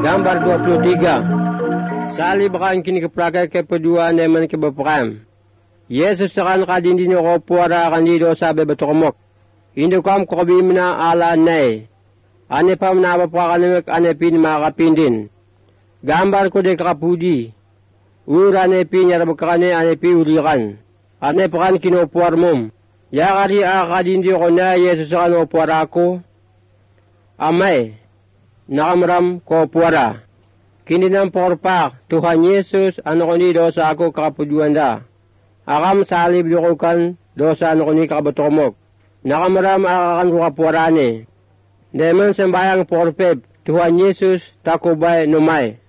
Gambar 23. Salibakan kini keprakai kedua neman kebapakam. Yesus sekan kadin din ko puara kandido sabi batokomok. Indo kam kokabimna ala nay. Ane pam napapakanimik ane pin makapindin. Gambar ko de kapudi. Ura ane pin yarabakane ane pi urikan. Ane pakan kinopuar mom. Yakari akadin di ko na Yesus sekan o puara ko. Amay. Nakamram ko puara. Kini ng porpak, Tuhan Yesus, ano ko ni dosa ako kakapuduan da. Akam salib lukukan, dosa ano ko ni kakabatomok. Nakamaram akakan ko kapuarane. Deman sembayang porpep, Tuhan Yesus, takubay numay.